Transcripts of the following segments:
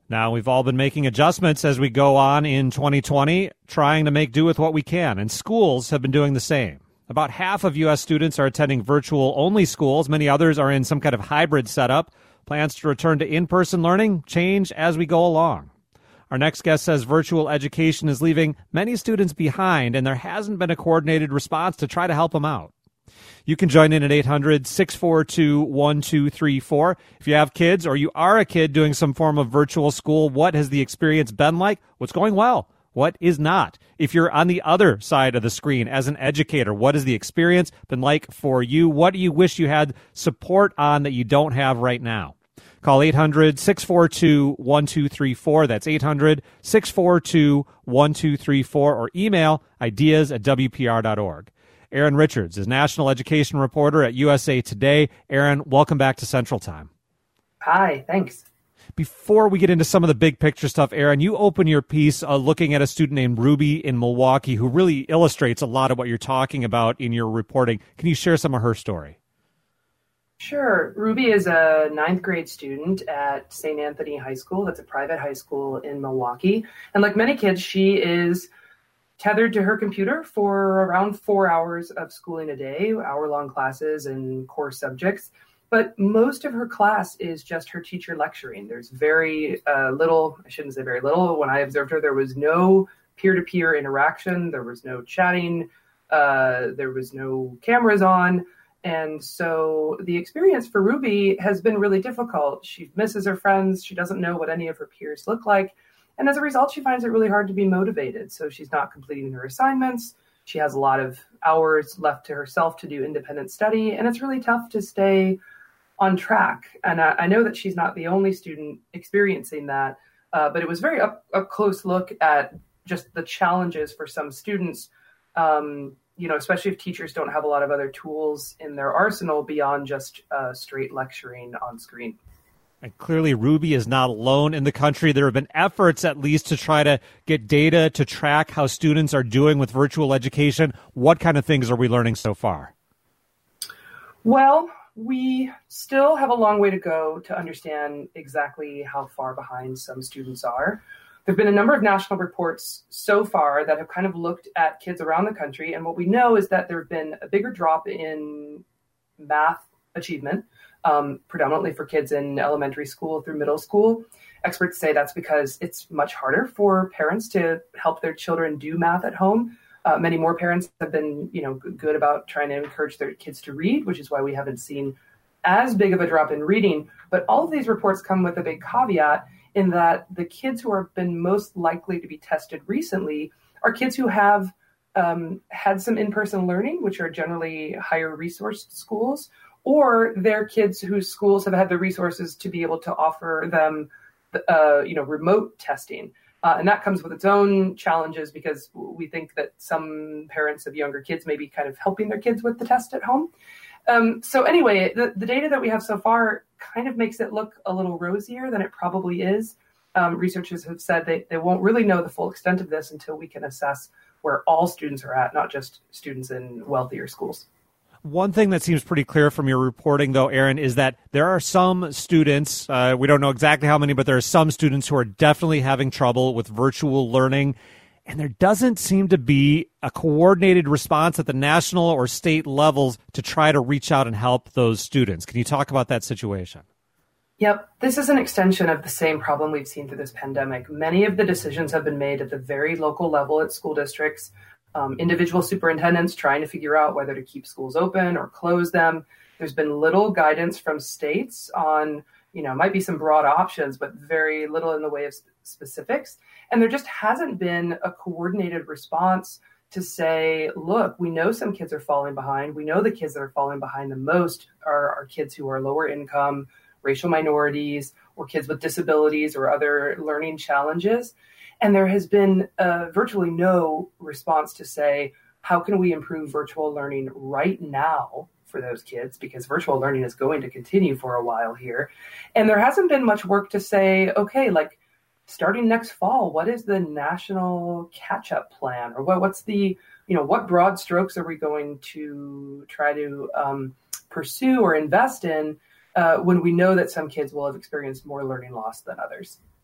Now, we've all been making adjustments as we go on in 2020, trying to make do with what we can, and schools have been doing the same. About half of U.S. students are attending virtual-only schools. Many others are in some kind of hybrid setup. Plans to return to in-person learning change as we go along. Our next guest says virtual education is leaving many students behind, and there hasn't been a coordinated response to try to help them out. You can join in at 800-642-1234. If you have kids or you are a kid doing some form of virtual school, what has the experience been like? What's going well? What is not? If you're on the other side of the screen as an educator, what has the experience been like for you? What do you wish you had support on that you don't have right now? Call 800-642-1234. That's 800-642-1234 or email ideas@wpr.org. Aaron Richards is national education reporter at USA Today. Aaron, welcome back to Central Time. Hi, thanks. Before we get into some of the big picture stuff, Aaron, you open your piece looking at a student named Ruby in Milwaukee who really illustrates a lot of what you're talking about in your reporting. Can you share some of her story? Sure. Ruby is a ninth grade student at St. Anthony High School. That's a private high school in Milwaukee. And like many kids, she is tethered to her computer for around 4 hours of schooling a day, hour-long classes and core subjects. But most of her class is just her teacher lecturing. There's very little, I shouldn't say very little. When I observed her, there was no peer-to-peer interaction. There was no chatting. There was no cameras on. And so the experience for Ruby has been really difficult. She misses her friends. She doesn't know what any of her peers look like. And as a result, she finds it really hard to be motivated. So she's not completing her assignments. She has a lot of hours left to herself to do independent study. And it's really tough to stay on track. And I know that she's not the only student experiencing that, but it was very up close look at just the challenges for some students, especially if teachers don't have a lot of other tools in their arsenal beyond just straight lecturing on screen. And clearly, Ruby is not alone in the country. There have been efforts, at least, to try to get data to track how students are doing with virtual education. What kind of things are we learning so far? Well, we still have a long way to go to understand exactly how far behind some students are. There have been a number of national reports so far that have kind of looked at kids around the country. And what we know is that there have been a bigger drop in math achievement, predominantly for kids in elementary school through middle school. Experts say that's because it's much harder for parents to help their children do math at home. Many more parents have been, good about trying to encourage their kids to read, which is why we haven't seen as big of a drop in reading. But all of these reports come with a big caveat in that the kids who have been most likely to be tested recently are kids who have had some in-person learning, which are generally higher resourced schools, or they're kids whose schools have had the resources to be able to offer them, remote testing. And that comes with its own challenges because we think that some parents of younger kids may be kind of helping their kids with the test at home. So anyway, the data that we have so far kind of makes it look a little rosier than it probably is. Researchers have said they won't really know the full extent of this until we can assess where all students are at, not just students in wealthier schools. One thing that seems pretty clear from your reporting, though, Aaron, is that there are some students, we don't know exactly how many, but there are some students who are definitely having trouble with virtual learning. And there doesn't seem to be a coordinated response at the national or state levels to try to reach out and help those students. Can you talk about that situation? Yep. This is an extension of the same problem we've seen through this pandemic. Many of the decisions have been made at the very local level at school districts. Individual superintendents trying to figure out whether to keep schools open or close them. There's been little guidance from states on, might be some broad options, but very little in the way of specifics. And there just hasn't been a coordinated response to say, look, we know some kids are falling behind. We know the kids that are falling behind the most are kids who are lower income, racial minorities, or kids with disabilities or other learning challenges. And there has been virtually no response to say, how can we improve virtual learning right now for those kids? Because virtual learning is going to continue for a while here. And there hasn't been much work to say, okay, like starting next fall, what is the national catch-up plan? Or what's the, what broad strokes are we going to try to pursue or invest in when we know that some kids will have experienced more learning loss than others?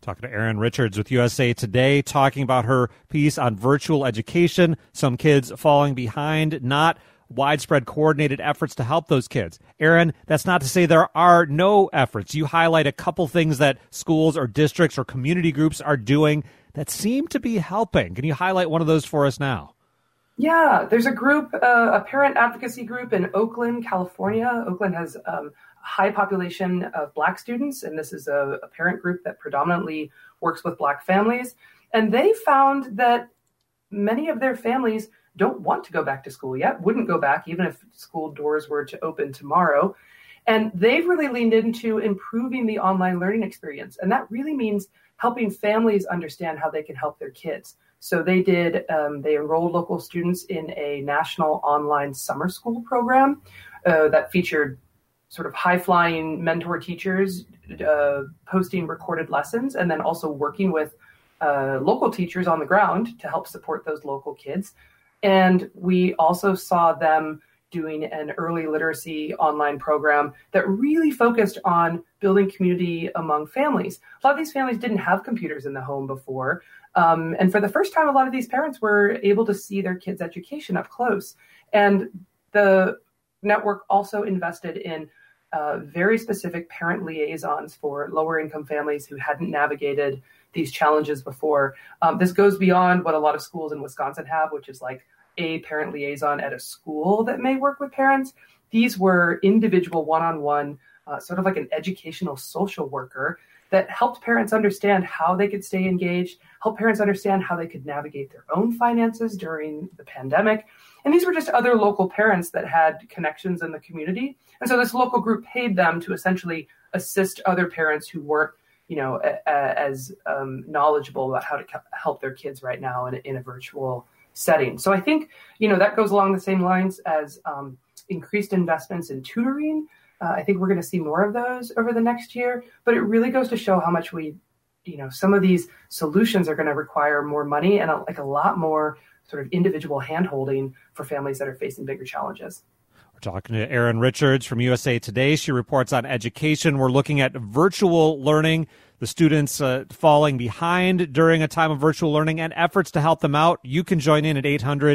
Talking to Erin Richards with USA Today, talking about her piece on virtual education, some kids falling behind, not widespread coordinated efforts to help those kids. Erin, that's not to say there are no efforts. You highlight a couple things that schools or districts or community groups are doing that seem to be helping. Can you highlight one of those for us now? Yeah, there's a group, a parent advocacy group in Oakland, California. Oakland has a high population of Black students, and this is a parent group that predominantly works with Black families. And they found that many of their families don't want to go back to school yet, wouldn't go back even if school doors were to open tomorrow. And they've really leaned into improving the online learning experience. And that really means helping families understand how they can help their kids. So they enrolled local students in a national online summer school program that featured sort of high-flying mentor teachers posting recorded lessons, and then also working with local teachers on the ground to help support those local kids. And we also saw them doing an early literacy online program that really focused on building community among families. A lot of these families didn't have computers in the home before. And for the first time, a lot of these parents were able to see their kids' education up close. And the network also invested in very specific parent liaisons for lower income families who hadn't navigated these challenges before. This goes beyond what a lot of schools in Wisconsin have, which is like a parent liaison at a school that may work with parents. These were individual one-on-one, sort of like an educational social worker that helped parents understand how they could stay engaged, help parents understand how they could navigate their own finances during the pandemic. And these were just other local parents that had connections in the community. And so this local group paid them to essentially assist other parents who weren't, as knowledgeable about how to help their kids right now in a virtual setting. So I think, that goes along the same lines as increased investments in tutoring. I think we're going to see more of those over the next year, but it really goes to show how much some of these solutions are going to require more money and a lot more sort of individual hand-holding for families that are facing bigger challenges. We're talking to Erin Richards from USA Today. She reports on education. We're looking at virtual learning, the students falling behind during a time of virtual learning, and efforts to help them out. You can join in at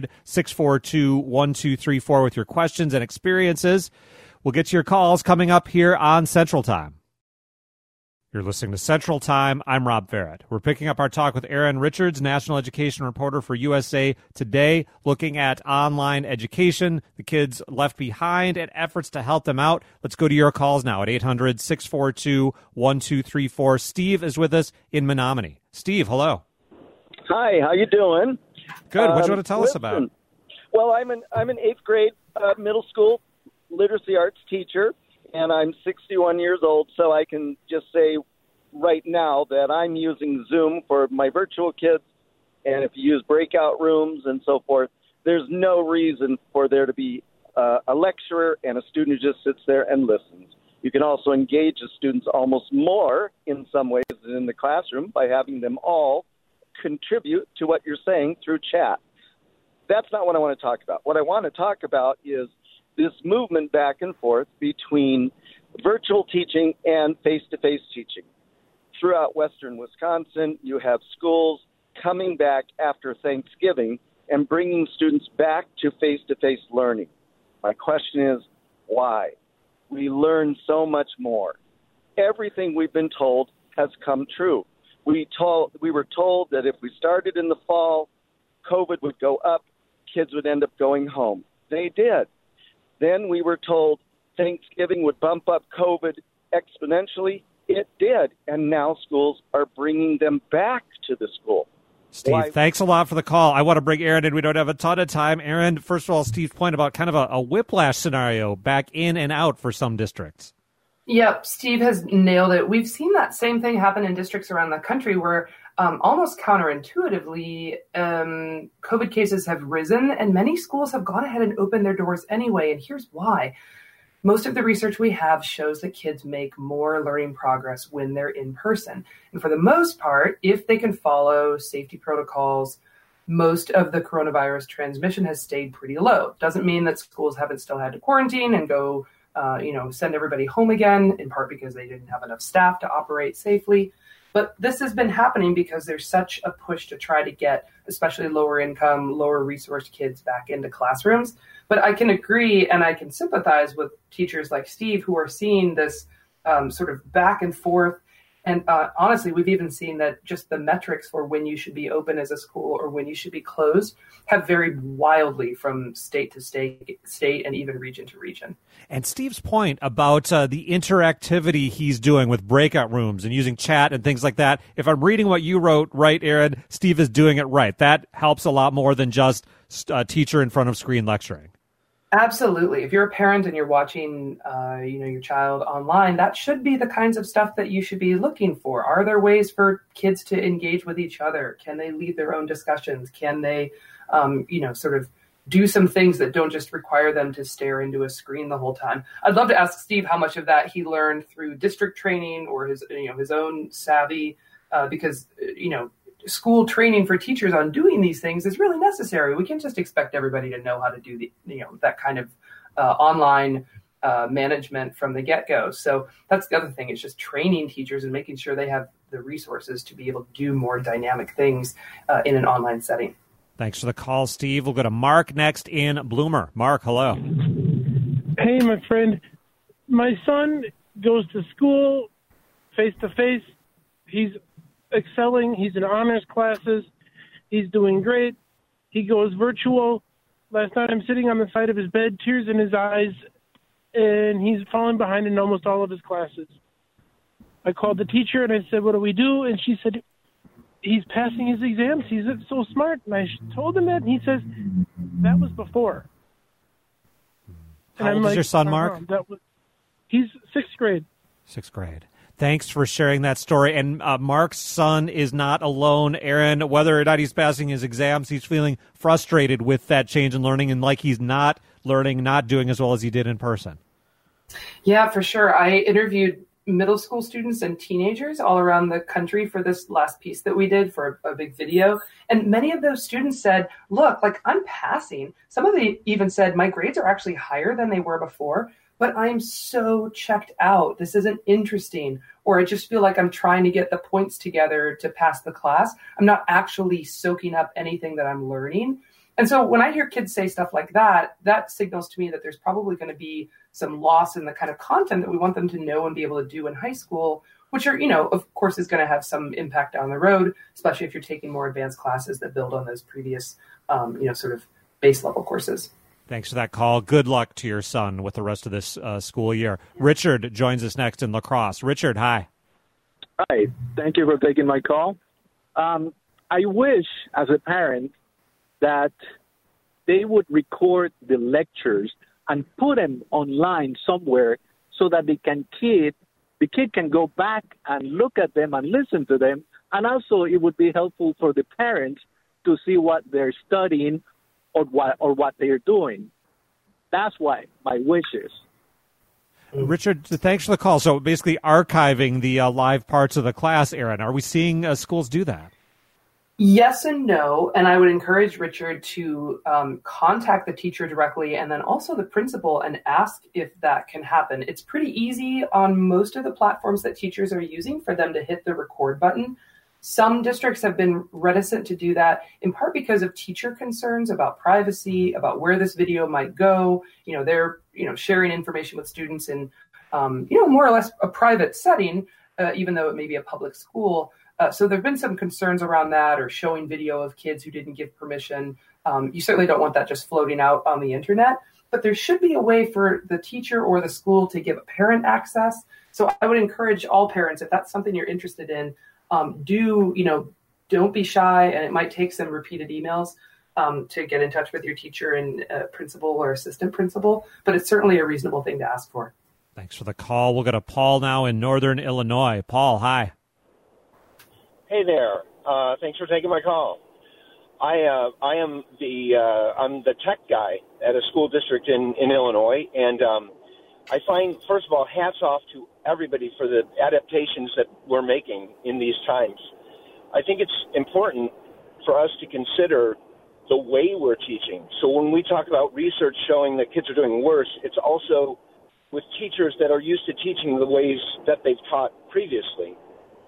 800-642-1234 with your questions and experiences. We'll get to your calls coming up here on Central Time. You're listening to Central Time. I'm Rob Barrett. We're picking up our talk with Erin Richards, national education reporter for USA Today, looking at online education, the kids left behind, and efforts to help them out. Let's go to your calls now at 800-642-1234. Steve is with us in Menominee. Steve, hello. Hi, how you doing? Good. What do you want to tell us about? Well, I'm an 8th grade middle school literacy arts teacher, and I'm 61 years old, so I can just say right now that I'm using Zoom for my virtual kids, and if you use breakout rooms and so forth, there's no reason for there to be a lecturer and a student who just sits there and listens. You can also engage the students almost more in some ways than in the classroom by having them all contribute to what you're saying through chat. That's not what I want to talk about. What I want to talk about is this movement back and forth between virtual teaching and face-to-face teaching. Throughout western Wisconsin, you have schools coming back after Thanksgiving and bringing students back to face-to-face learning. My question is, why? We learn so much more. Everything we've been told has come true. We were told that if we started in the fall, COVID would go up, kids would end up going home. They did. Then we were told Thanksgiving would bump up COVID exponentially. It did. And now schools are bringing them back to the school. Steve, thanks a lot for the call. I want to bring Erin in. We don't have a ton of time. Erin, first of all, Steve's point about kind of a whiplash scenario back in and out for some districts. Yep, Steve has nailed it. We've seen that same thing happen in districts around the country where almost counterintuitively, COVID cases have risen and many schools have gone ahead and opened their doors anyway. And here's why. Most of the research we have shows that kids make more learning progress when they're in person. And for the most part, if they can follow safety protocols, most of the coronavirus transmission has stayed pretty low. Doesn't mean that schools haven't still had to quarantine and go send everybody home again, in part because they didn't have enough staff to operate safely. But this has been happening because there's such a push to try to get especially lower income, lower resource kids back into classrooms. But I can agree and I can sympathize with teachers like Steve who are seeing this sort of back and forth. And honestly, we've even seen that just the metrics for when you should be open as a school or when you should be closed have varied wildly from state to state, and even region to region. And Steve's point about the interactivity he's doing with breakout rooms and using chat and things like that, if I'm reading what you wrote right, Aaron, Steve is doing it right. That helps a lot more than just a teacher in front of screen lecturing. Absolutely. If you're a parent and you're watching, your child online, that should be the kinds of stuff that you should be looking for. Are there ways for kids to engage with each other? Can they lead their own discussions? Can they, sort of do some things that don't just require them to stare into a screen the whole time? I'd love to ask Steve how much of that he learned through district training or his own savvy, because school training for teachers on doing these things is really necessary. We can't just expect everybody to know how to do that kind of online management from the get-go. So that's the other thing. It's just training teachers and making sure they have the resources to be able to do more dynamic things in an online setting. Thanks for the call, Steve. We'll go to Mark next in Bloomer. Mark, hello. Hey, my friend. My son goes to school face-to-face. He's excelling. He's in honors classes. He's doing great. He goes virtual. Last night I'm sitting on the side of his bed, tears in his eyes, and he's falling behind in almost all of his classes. I called the teacher and I said, what do we do? And she said, he's passing his exams. He's so smart. And I told him that, and he says, that was before. How old is your son, Mark? He's sixth grade. Sixth grade. Thanks for sharing that story. And Mark's son is not alone, Aaron. Whether or not he's passing his exams, he's feeling frustrated with that change in learning and like he's not learning, not doing as well as he did in person. Yeah, for sure. I interviewed middle school students and teenagers all around the country for this last piece that we did for a big video. And many of those students said, look, like I'm passing. Some of them even said my grades are actually higher than they were before, but I'm so checked out. This isn't interesting. Or I just feel like I'm trying to get the points together to pass the class. I'm not actually soaking up anything that I'm learning. And so when I hear kids say stuff like that, that signals to me that there's probably going to be some loss in the kind of content that we want them to know and be able to do in high school, which are, of course, is going to have some impact down the road, especially if you're taking more advanced classes that build on those previous, sort of base level courses. Thanks for that call. Good luck to your son with the rest of this school year. Richard joins us next in La Crosse. Richard, hi. Hi. Thank you for taking my call. I wish, as a parent, that they would record the lectures and put them online somewhere so that the kid can go back and look at them and listen to them. And also it would be helpful for the parents to see what they're studying or what they're doing. That's why my wish is. Richard, thanks for the call. So basically archiving the live parts of the class, Aaron. Are we seeing schools do that? Yes and no. And I would encourage Richard to contact the teacher directly and then also the principal and ask if that can happen. It's pretty easy on most of the platforms that teachers are using for them to hit the record button. Some districts have been reticent to do that, in part because of teacher concerns about privacy, about where this video might go. They're sharing information with students in more or less a private setting, even though it may be a public school. So there have been some concerns around that, or showing video of kids who didn't give permission. You certainly don't want that just floating out on the internet, but there should be a way for the teacher or the school to give a parent access. So I would encourage all parents, if that's something you're interested in, don't be shy, and it might take some repeated emails to get in touch with your teacher and principal or assistant principal, but it's certainly a reasonable thing to ask for. Thanks for the call. We'll go to Paul now in Northern Illinois. Paul, hi. Hey there. Thanks for taking my call. I'm the tech guy at a school district in Illinois, and I find, first of all, hats off to everybody for the adaptations that we're making in these times. I think it's important for us to consider the way we're teaching. So when we talk about research showing that kids are doing worse, it's also with teachers that are used to teaching the ways that they've taught previously.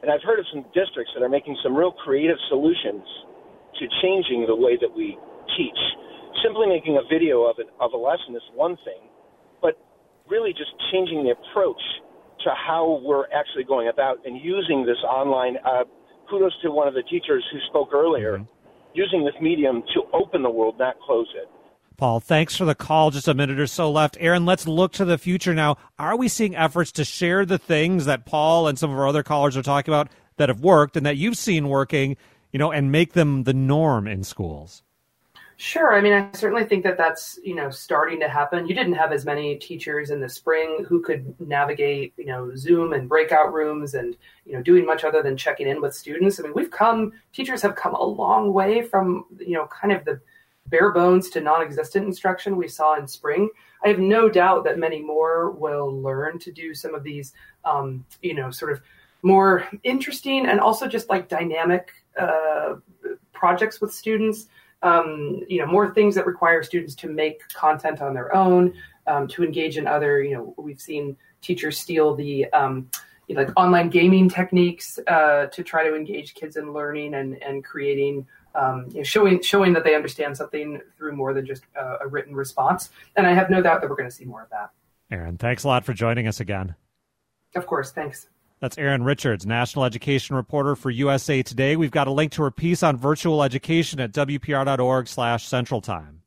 And I've heard of some districts that are making some real creative solutions to changing the way that we teach. Simply making a video of a lesson is one thing, but really just changing the approach to how we're actually going about and using this online. Kudos to one of the teachers who spoke earlier, using this medium to open the world, not close it. Paul, thanks for the call. Just a minute or so left. Aaron, let's look to the future now. Are we seeing efforts to share the things that Paul and some of our other callers are talking about that have worked and that you've seen working, and make them the norm in schools? Sure. I mean, I certainly think that that's, starting to happen. You didn't have as many teachers in the spring who could navigate, Zoom and breakout rooms and, doing much other than checking in with students. I mean, teachers have come a long way from, kind of the bare bones to non-existent instruction we saw in spring. I have no doubt that many more will learn to do some of these, sort of more interesting and also just like dynamic projects with students. More things that require students to make content on their own, to engage in other, we've seen teachers steal the like online gaming techniques to try to engage kids in learning and creating, showing that they understand something through more than just a written response. And I have no doubt that we're going to see more of that. Aaron, thanks a lot for joining us again. Of course. Thanks. That's Erin Richards, national education reporter for USA Today. We've got a link to her piece on virtual education at WPR.org/Central Time.